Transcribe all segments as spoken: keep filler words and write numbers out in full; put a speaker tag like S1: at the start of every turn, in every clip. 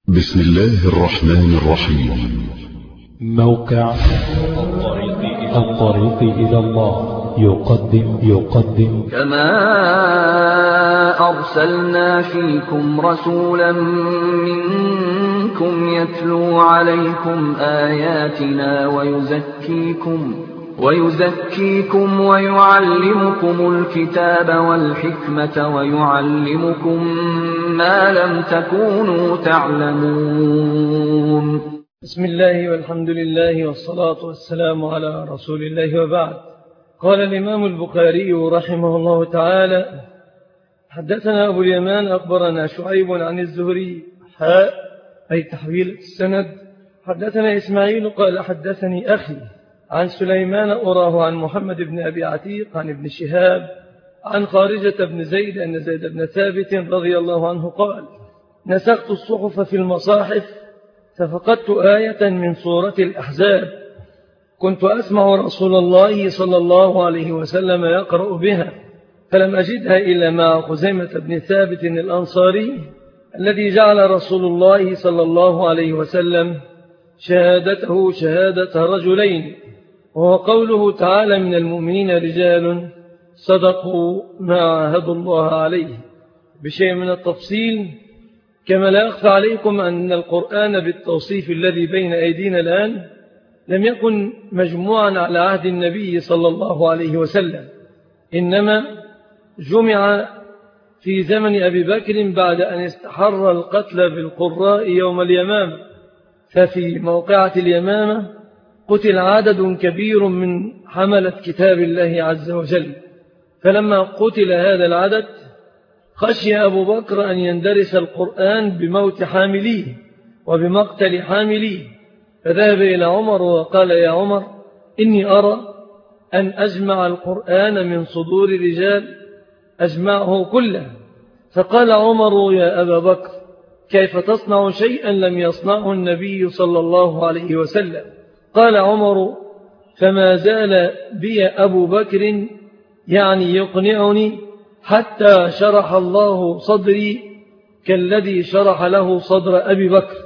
S1: بسم الله الرحمن الرحيم.
S2: موقع الطريق إلى الله يقدم يقدم
S3: كما أرسلنا فيكم رسولا منكم يتلو عليكم آياتنا ويزكيكم ويزكيكم ويعلمكم الكتاب والحكمة ويعلمكم ما لم تكونوا تعلمون.
S4: بسم الله والحمد لله والصلاة والسلام على رسول الله وبعد. قال الإمام البخاري رحمه الله تعالى: حدثنا أبو اليمان أخبرنا شعيب عن الزهري حاء أي تحويل السند. حدثنا إسماعيل قال حدثني أخي عن سليمان أراه عن محمد بن أبي عتيق عن ابن شهاب عن خارجة بن زيد أن زيد بن ثابت رضي الله عنه قال: نسخت الصحف في المصاحف ففقدت آية من سورة الأحزاب كنت أسمع رسول الله صلى الله عليه وسلم يقرأ بها فلم أجدها إلا مع خزيمة بن ثابت الأنصاري الذي جعل رسول الله صلى الله عليه وسلم شهادته شهادة رجلين، وهو قوله تعالى: من المؤمنين رجال صدقوا ما عاهدوا الله عليه، بشيء من التفصيل. كما لا يخفى عليكم أن القرآن بالتوصيف الذي بين أيدينا الآن لم يكن مجموعا على عهد النبي صلى الله عليه وسلم، إنما جمع في زمن أبي بكر بعد أن استحر القتل بالقراء يوم اليمامة، ففي موقعة اليمامة قتل عدد كبير من حملة كتاب الله عز وجل، فلما قتل هذا العدد خشي أبو بكر أن يندرس القرآن بموت حامليه وبمقتل حامليه، فذهب إلى عمر وقال: يا عمر، إني أرى أن أجمع القرآن من صدور رجال أجمعه كله. فقال عمر: يا أبا بكر، كيف تصنع شيئا لم يصنعه النبي صلى الله عليه وسلم؟ قال عمر: فما زال بي أبو بكر يعني يقنعني حتى شرح الله صدري كالذي شرح له صدر أبي بكر.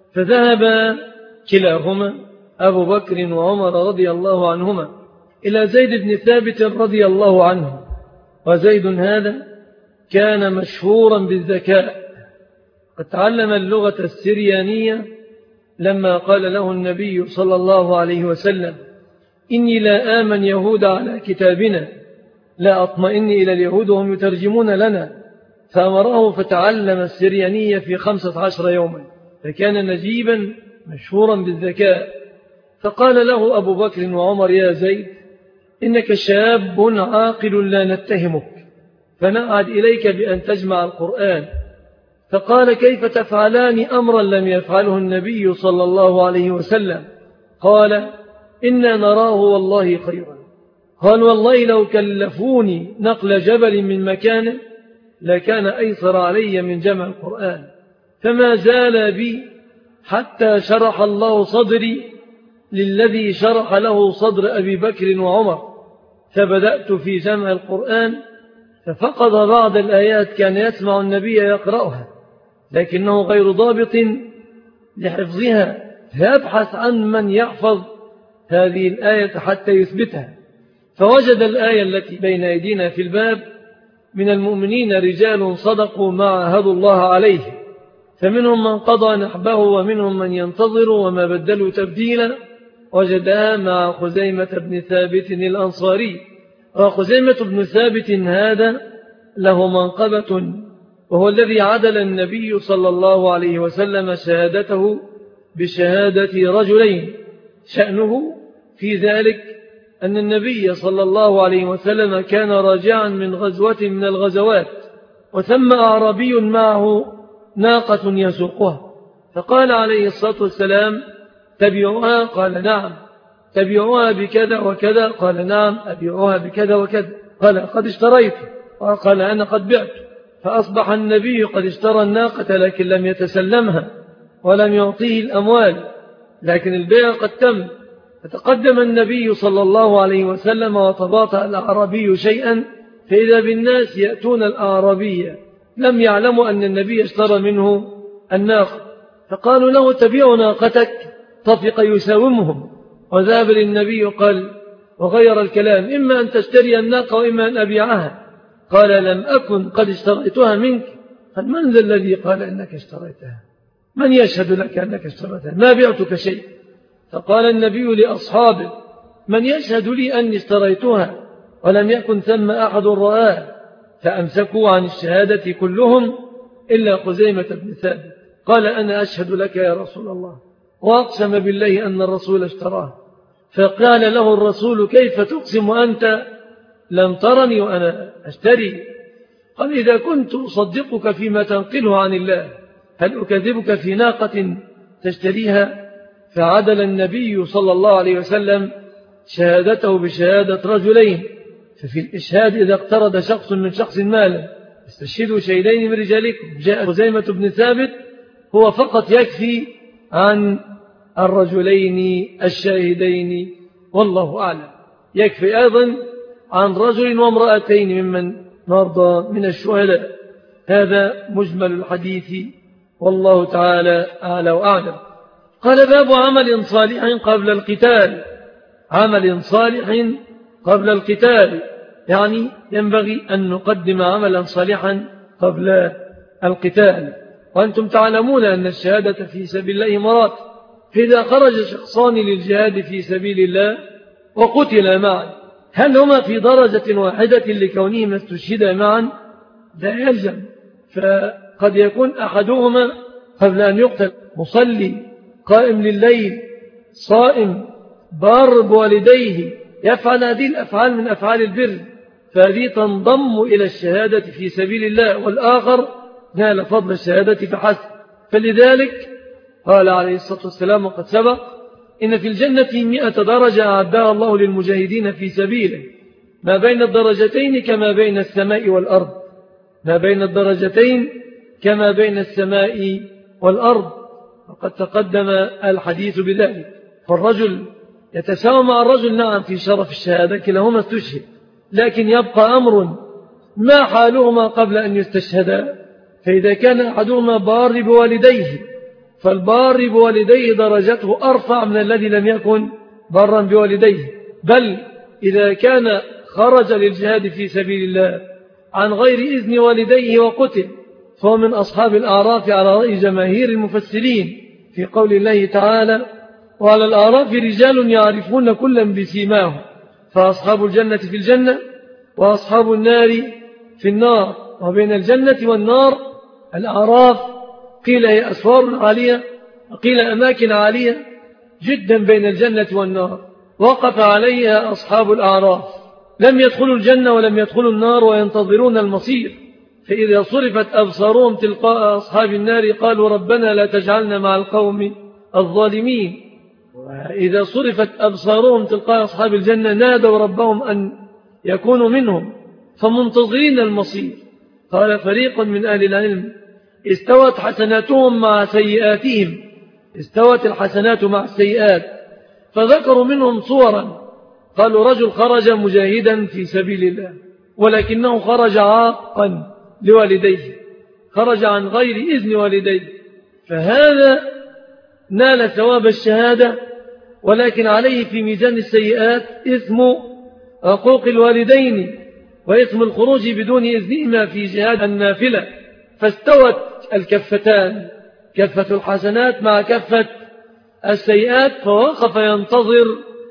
S4: فذهب كلاهما أبو بكر وعمر رضي الله عنهما إلى زيد بن ثابت رضي الله عنه، وزيد هذا كان مشهورا بالذكاء، قد تعلم اللغة السريانية لما قال له النبي صلى الله عليه وسلم: إني لا آمن يهود على كتابنا، لا أطمئن إلى اليهود وهم يترجمون لنا، فأمره فتعلم السريانية في خمسة عشر يوما، فكان نجيبا مشهورا بالذكاء. فقال له أبو بكر وعمر: يا زيد، إنك شاب عاقل لا نتهمك، فنعد إليك بأن تجمع القرآن. فقال: كيف تفعلان أمرا لم يفعله النبي صلى الله عليه وسلم؟ قال: إنا نراه والله خيرا. قال: والله لو كلفوني نقل جبل من مكانه لكان أيسر علي من جمع القرآن. فما زال بي حتى شرح الله صدري للذي شرح له صدر أبي بكر وعمر، فبدأت في جمع القرآن ففقد بعض الآيات كان يسمع النبي يقرأها لكنه غير ضابط لحفظها، فيبحث عن من يحفظ هذه الآية حتى يثبتها، فوجد الآية التي بين أيدينا في الباب: من المؤمنين رجال صدقوا ما عاهدوا الله عليه، فمنهم من قضى نحبه ومنهم من ينتظر وما بدلوا تبديلا. وجدها مع خزيمة بن ثابت الأنصاري، وخزيمة بن ثابت هذا له منقبة، وهو الذي عدل النبي صلى الله عليه وسلم شهادته بشهادة رجلين. شأنه في ذلك أن النبي صلى الله عليه وسلم كان راجعا من غزوة من الغزوات، وثم أعرابي معه ناقة يسوقها، فقال عليه الصلاة والسلام: تبيعوها؟ قال: نعم. تبيعوها بكذا وكذا؟ قال: نعم. أبيعوها بكذا وكذا؟ قال: قد اشتريت. قال: أنا قد بعت. فأصبح النبي قد اشترى الناقة لكن لم يتسلمها ولم يعطيه الأموال، لكن البيع قد تم. فتقدم النبي صلى الله عليه وسلم وتباطأ الأعرابي شيئا، فإذا بالناس يأتون الأعرابية لم يعلموا أن النبي اشترى منه الناقة، فقالوا له تبيع ناقتك؟ طفق يساومهم وذهب للنبي قال وغير الكلام إما أن تشتري الناقة وإما أن أبيعها. قال لم أكن قد اشتريتها منك. قال من ذا الذي قال إنك اشتريتها؟ من يشهد لك أنك اشتريتها؟ ما بعتك شيء. فقال النبي لأصحابه من يشهد لي أني اشتريتها؟ ولم يكن ثم أحد رآه. فأمسكوا عن الشهادة كلهم إلا خزيمة بن ثابت. قال أنا أشهد لك يا رسول الله، وأقسم بالله أن الرسول اشتراه. فقال له الرسول كيف تقسم وأنت لم ترني وأنا أشتري؟ قال إذا كنت أصدقك فيما تنقله عن الله هل أكذبك في ناقة تشتريها؟ فعدل النبي صلى الله عليه وسلم شهادته بشهادة رجلين. ففي الإشهاد إذا اقترض شخص من شخص مالا استشهدوا شهدين من رجالكم. جاء خزيمة بن ثابت هو فقط يكفي عن الرجلين الشاهدين والله أعلم. يكفي أيضا عن رجل وامرأتين ممن نرضى من الشهداء. هذا مجمل الحديث والله تعالى أعلى وأعلم. قال باب عمل صالح قبل القتال. عمل صالح قبل القتال يعني ينبغي أن نقدم عملا صالحا قبل القتال. وأنتم تعلمون أن الشهادة في سبيل الله مراتب. فإذا خرج شخصان للجهاد في سبيل الله وقتل معا هل هما في درجة واحدة لكونهما استشهدا معا؟ لا يلزم. فقد يكون أحدهما قبل أن يقتل مصلي قائم لليل صائم بار بوالديه يفعل هذه الأفعال من أفعال البر فهذه تنضم إلى الشهادة في سبيل الله، والآخر نال فضل الشهادة فحسب. فلذلك قال عليه الصلاة والسلام وقد سبق إن في الجنة مئة درجة أعدها الله للمجاهدين في سبيله ما بين الدرجتين كما بين السماء والأرض. ما بين الدرجتين كما بين السماء والأرض. وقد تقدم الحديث بذلك. فالرجل يتساوى مع الرجل نعم في شرف الشهادة كلاهما استشهد، لكن يبقى أمر ما حالهما قبل أن يستشهدا. فإذا كان أحدهما بار بوالديه فالبار بوالديه درجته أرفع من الذي لم يكن بارا بوالديه. بل إذا كان خرج للجهاد في سبيل الله عن غير إذن والديه وقتل فهو من أصحاب الأعراف على رأي جماهير المفسرين في قول الله تعالى وعلى الأعراف رجال يعرفون كلا بسيماهم فأصحاب الجنة في الجنة وأصحاب النار في النار. وبين الجنة والنار الأعراف قيل هي أسوار عالية وقيل أماكن عالية جدا بين الجنة والنار وقف عليها أصحاب الأعراف لم يدخلوا الجنة ولم يدخلوا النار وينتظرون المصير. فإذا صرفت أبصارهم تلقاء أصحاب النار قالوا ربنا لا تجعلنا مع القوم الظالمين. وإذا صرفت أبصارهم تلقاء أصحاب الجنة نادوا ربهم أن يكونوا منهم فمنتظرين المصير. قال فريق من أهل العلم استوت حسناتهم مع سيئاتهم. استوت الحسنات مع السيئات فذكروا منهم صورا. قالوا رجل خرج مجاهدا في سبيل الله ولكنه خرج عاقا لوالديه خرج عن غير إذن والديه فهذا نال ثواب الشهادة ولكن عليه في ميزان السيئات إثم حقوق الوالدين وإثم الخروج بدون إذنهما في جهاد النافلة. فاستوت الكفتان كفة الحسنات مع كفة السيئات فوقف ينتظر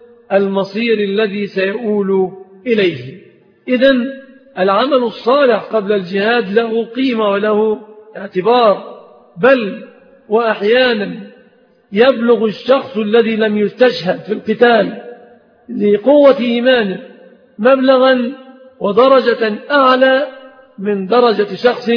S4: المصير الذي سيؤول إليه. إذن العمل الصالح قبل الجهاد له قيمة وله اعتبار. بل وأحيانا يبلغ الشخص الذي لم يستشهد في القتال لقوة إيمانه مبلغا ودرجة أعلى من درجة شخص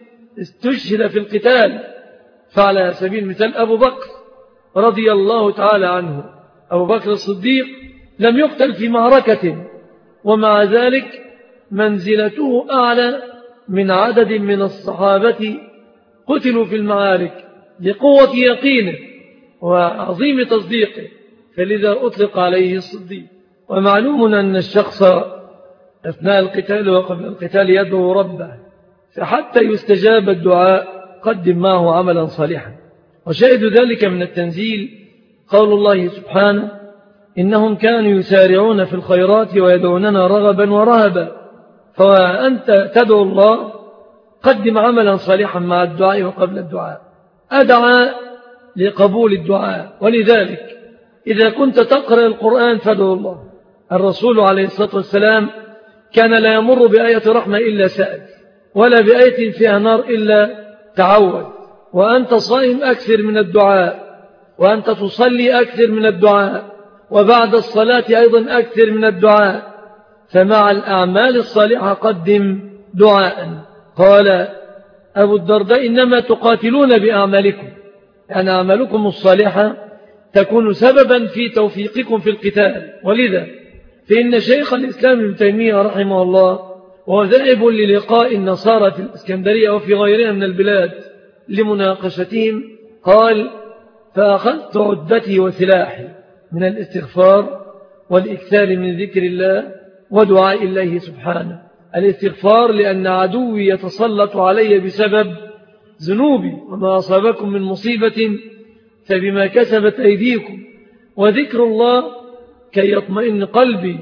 S4: استشهد في القتال. فعلى سبيل المثال أبو بكر رضي الله تعالى عنه أبو بكر الصديق لم يقتل في معركة ومع ذلك منزلته أعلى من عدد من الصحابة قتلوا في المعارك لقوة يقينه وعظيم تصديقه فلذا أطلق عليه الصديق. ومعلوم أن الشخص أثناء القتال وقبل القتال يدعو ربه فحتى يستجاب الدعاء قدم معه عملا صالحا. وشاهد ذلك من التنزيل قول الله سبحانه إنهم كانوا يسارعون في الخيرات ويدعوننا رغبا ورهبا. فأنت تدعو الله قدم عملا صالحا مع الدعاء وقبل الدعاء، أدعى لقبول الدعاء. ولذلك إذا كنت تقرأ القرآن فادعو الله. الرسول عليه الصلاة والسلام كان لا يمر بآية رحمة إلا سأل، ولا بآية فيها نار إلا تعود. وأنت صائم أكثر من الدعاء، وأنت تصلي أكثر من الدعاء، وبعد الصلاة أيضا أكثر من الدعاء. فمع الأعمال الصالحة قدم دعاء. قال أبو الدرداء إنما تقاتلون بأعمالكم، يعني أعمالكم الصالحة تكون سببا في توفيقكم في القتال. ولذا فإن شيخ الإسلام ابن تيمية رحمه الله وهو ذاهب للقاء النصارى في الإسكندرية وفي غيرها من البلاد لمناقشتهم قال فأخذت عدتي وسلاحي من الاستغفار والإكثار من ذكر الله ودعاء الله سبحانه. الاستغفار لأن عدوي يتسلط علي بسبب ذنوبي، وما أصابكم من مصيبة فبما كسبت أيديكم، وذكر الله كي يطمئن قلبي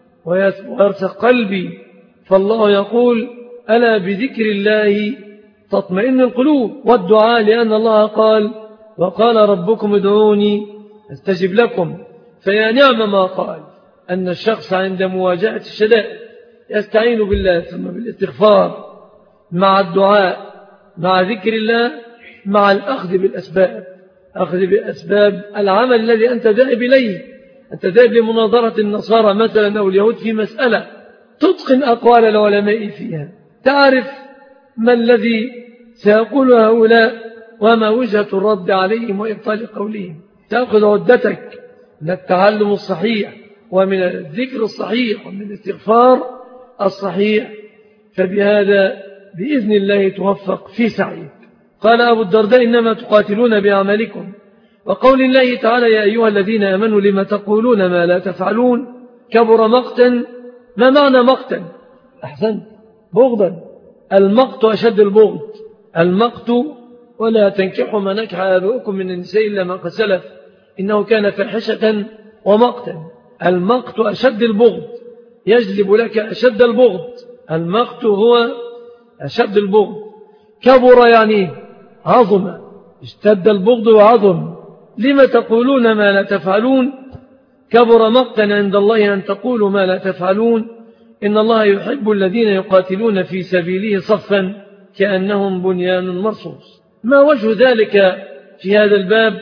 S4: ويرسخ قلبي. فالله يقول ألا بذكر الله تطمئن القلوب، والدعاء لأن الله قال وقال ربكم ادعوني استجب لكم. فيا نعم ما قال أن الشخص عند مواجهة الشدائد يستعين بالله ثم بالاستغفار مع الدعاء مع ذكر الله مع الأخذ بالأسباب، أخذ بأسباب العمل الذي أنت ذاهب إليه. أنت ذاهب لمناظرة النصارى مثلا أو اليهود في مسألة، تتقن أقوال العلماء فيها، تعرف ما الذي سيقول هؤلاء وما وجهة الرد عليهم وإبطال قولهم. تأخذ عدتك من التعلم الصحيح ومن الذكر الصحيح ومن الاستغفار الصحيح، فبهذا بإذن الله توفق في سعيك. قال أبو الدرداء إنما تقاتلون بأعمالكم. وقول الله تعالى يا أيها الذين آمنوا لما تقولون ما لا تفعلون كبر مقتا. ما معنى مقتا؟ أحسنت، بغضا. المقت أشد البغض. المقت ولا تنكحوا ما نكح آباؤكم من النساء إلا ما قد سلف إنه كان فاحشة ومقتا. المقت أشد البغض، يجلب لك أشد البغض. المقت هو أشد البغض. كبر يعني عظم، اشتد البغض وعظم. لما تقولون ما لا تفعلون؟ كبر مقتا عند الله أن تقولوا ما لا تفعلون. إن الله يحب الذين يقاتلون في سبيله صفا كأنهم بنيان مرصوص. ما وجه ذلك في هذا الباب؟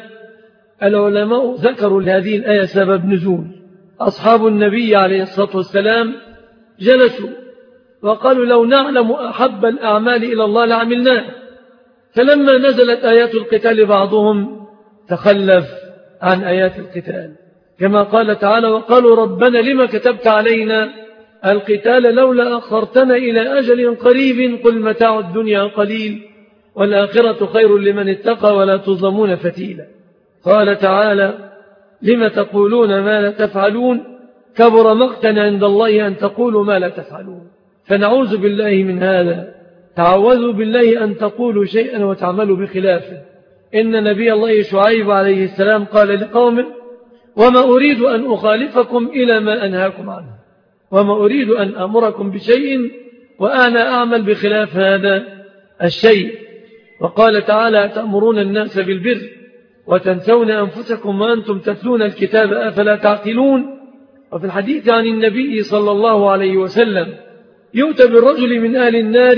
S4: العلماء ذكروا لهذه الآية سبب نزول. أصحاب النبي عليه الصلاة والسلام جلسوا وقالوا لو نعلم أحب الأعمال إلى الله لعملناه. فلما نزلت آيات القتال بعضهم تخلف عن آيات القتال، كما قال تعالى وقالوا ربنا لما كتبت علينا القتال لولا أخرتنا إلى أجل قريب قل متاع الدنيا قليل والآخرة خير لمن اتقى ولا تظلمون فتيلا. قال تعالى لما تقولون ما لا تفعلون كبر مقتا عند الله أن تقولوا ما لا تفعلون. فنعوذ بالله من هذا. تعوذوا بالله أن تقولوا شيئا وتعملوا بخلافه. إن نبي الله شعيب عليه السلام قال لقومه وما أريد أن أخالفكم إلى ما أنهاكم عنه، وما أريد أن أمركم بشيء وأنا أعمل بخلاف هذا الشيء. وقال تعالى تأمرون الناس بالبر وتنسون أنفسكم وأنتم تتلون الكتاب أفلا تعقلون. وفي الحديث عن النبي صلى الله عليه وسلم يؤتى بالرجل من أهل النار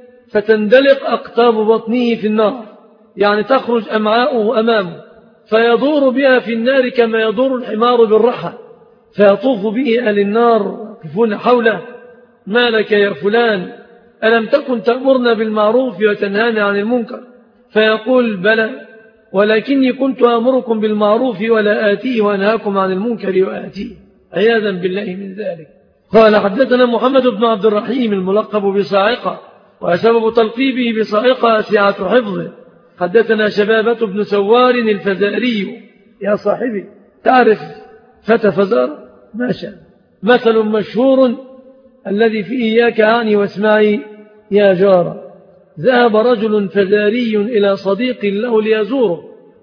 S4: فتندلق أقطاب بطنه في النار، يعني تخرج أمعاؤه أمامه فيدور بها في النار كما يدور الحمار بالرحى، فيطوف به أهل النار يقفون حوله ما لك يا فلان ألم تكن تأمرنا بالمعروف وتنهانا عن المنكر؟ فيقول بلى ولكني كنت أمركم بالمعروف ولا آتيه وأنهاكم عن المنكر وآتيه. عياذا بالله من ذلك. قال حدثنا محمد بن عبد الرحيم الملقب بصاعقة وسبب تلقيبه بصاعقة سعة حفظه. حدثنا شبابة بن سوار الفزاري. يا صاحبي تعرف فتى فزار؟ ما شاء. مثل مشهور الذي فيه إياك عني واسمعي يا جارة. ذهب رجل فزاري إلى صديق له ليزوره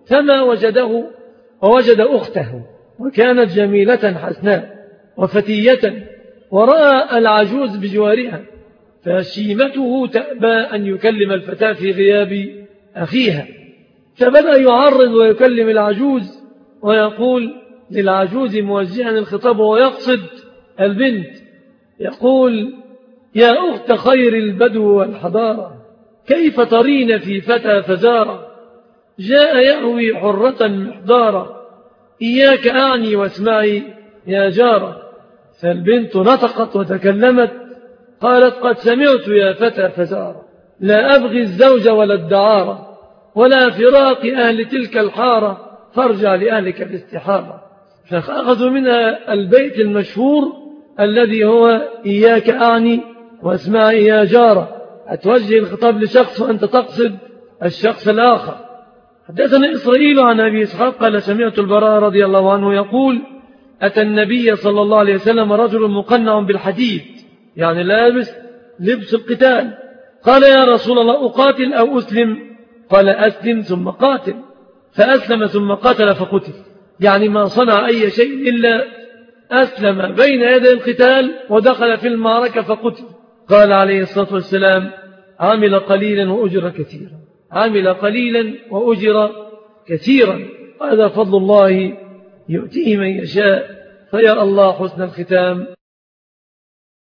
S4: فما وجده ووجد أخته، وكانت جميلة حسناء وفتية، ورأى العجوز بجوارها، فشيمته تأبى أن يكلم الفتاة في غياب أخيها، فبدأ يعرض ويكلم العجوز ويقول للعجوز موجها الخطاب ويقصد البنت، يقول: يا أخت خير البدو والحضارة، كيف ترين في فتى فزارة، جاء يأوي حرة محضارة، إياك أعني واسمعي يا جارة. فالبنت نطقت وتكلمت قالت: قد سمعت يا فتى فزارة، لا أبغي الزوج ولا الدعارة، ولا فراق أهل تلك الحارة، فارجع لأهلك باستحارة. فأخذوا منها البيت المشهور الذي هو: إياك أعني واسمعي يا جارة، أتوجه الخطاب لشخص وأنت تقصد الشخص الآخر. حدثنا إسرائيل عن أبي إسحاق قال: سمعت البراء رضي الله عنه يقول: أتى النبي صلى الله عليه وسلم رجل مقنع بالحديد، يعني لابس لبس القتال، قال: يا رسول الله، أقاتل أو أسلم؟ قال: أسلم ثم قاتل. فأسلم ثم قاتل فقتل، يعني ما صنع أي شيء إلا أسلم بين يدي القتال ودخل في المعركة فقتل. قال عليه الصلاة والسلام: عمل قليلا وأجر كثيرا، عمل قليلا وأجر كثيرا، هذا فضل الله يؤتيه من يشاء، فيا الله حسن الختام.